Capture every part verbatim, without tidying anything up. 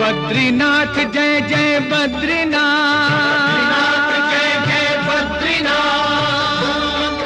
बद्रीनाथ जय जय बद्रीनाथ, जय जय बद्रीनाथ।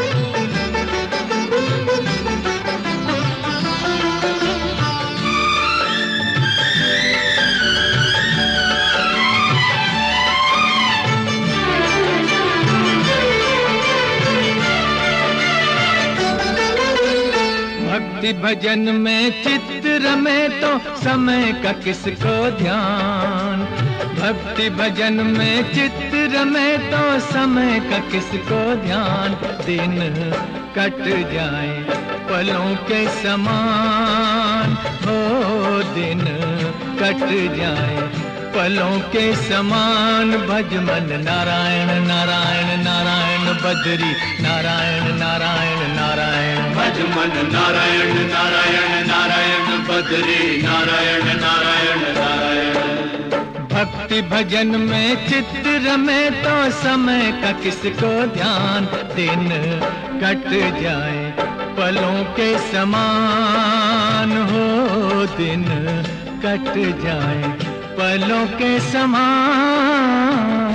भक्ति भजन में चित्त रमे तो समय का किसको ध्यान। भक्ति भजन में चित्त रमे तो समय का किसको ध्यान। दिन कट जाए पलों के समान, हो दिन कट जाए पलों के समान। भज मन नारायण नारायण नारायण बद्री नारायण नारायण नारायण। भज मन नारायण नारायण नारायण बद्री नारायण नारायण नारायण। भक्ति भजन में चित्त रमे तो समय का किसको ध्यान। दिन कट जाए पलों के समान, हो दिन कट जाए पलों के समान।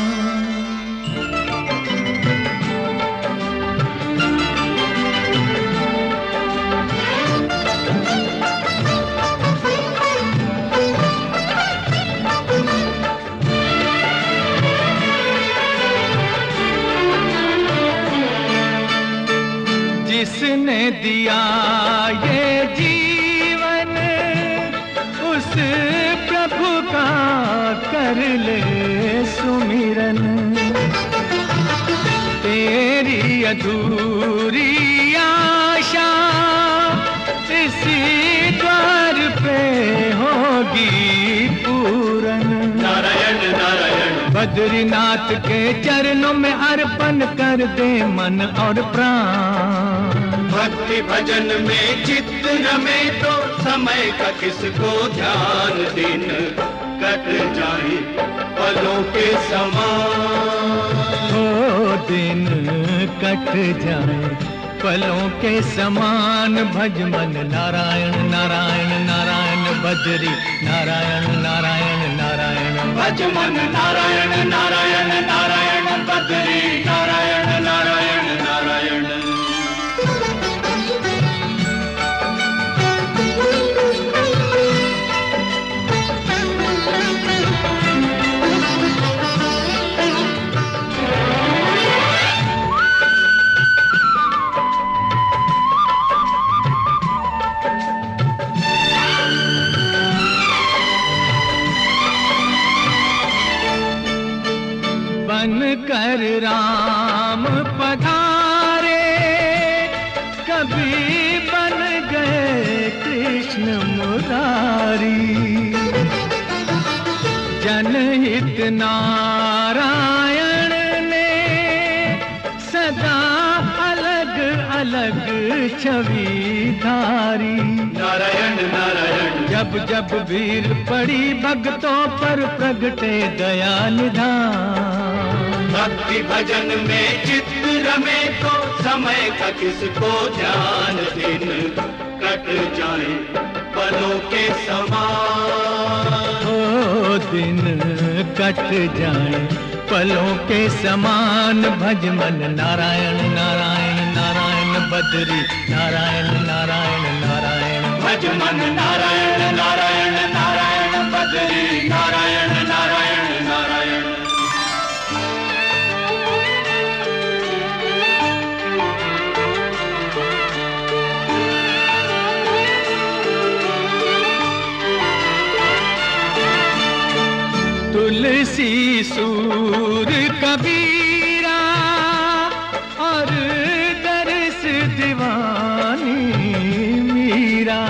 जिसने दिया ये जीवन उस प्रभु का कर ले सुमिरन। तेरी अधूरी आशा इसी द्वार पे होगी पूरन। नारायण नारायण। बद्रीनाथ के चरणों में अर्पण कर दे मन और प्राण। भक्ति भजन में चित्त रमे तो समय का किसको ध्यान। दिन कट जाए पलों के समान, हो दिन कट जाए पलों के समान। भज मन नारायण नारायण नारायण बद्री नारायण नारायण नारायण। भज मन नारायण नारायण नारायण बद्री नारायण नारायण नारायण। बन कर राम पधारे कभी बन गए कृष्ण मुरारी। जनहित नारायण ने सदा अलग अलग छवि धारी। नारायण नारायण। जब जब भीड़ पड़ी भक्तों पर प्रगटे दया निधान। भक्ति भजन में चित्त रमे तो समय का किसको ध्यान। दिन कट जाए पलों के समान, हो दिन कट जाए पलों के समान। भज मन नारायण नारायण नारायण बद्री नारायण नारायण नारायण। भज मन नारायण नारायण नारायण बद्री नारायण नारायण नारायण। तुलसी सूर कबीरा और दरस दीवानी मीरा।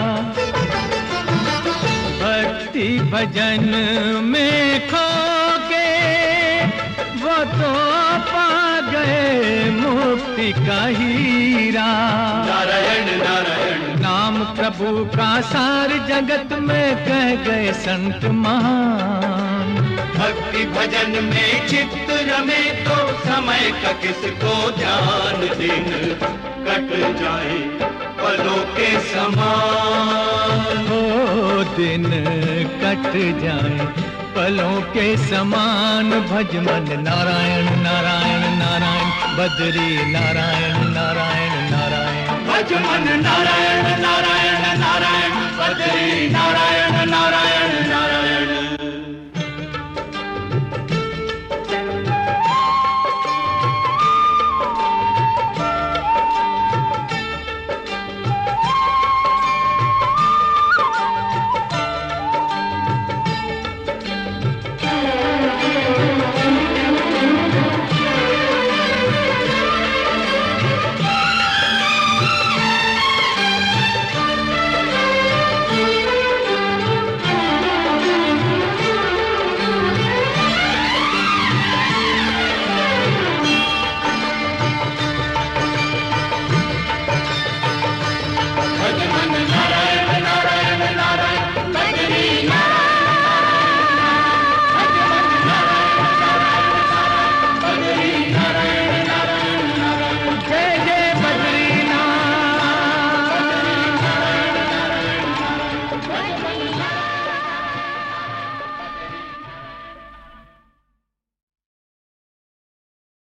भक्ति भजन में खो के वो तो पा गए मुक्ति का हीरा। नारायण नारायण। नाम प्रभु का सार जगत में कह गए संत महान। भक्ति भजन में चित्त रमे तो समय का किसको ध्यान। दिन कट जाए पलों के समान, हो दिन कट जाए पलों के समान। भज मन नारायण नारायण नारायण, बद्री नारायण नारायण नारायण। भज मन नारायण नारायण नारायण, बद्री नारायण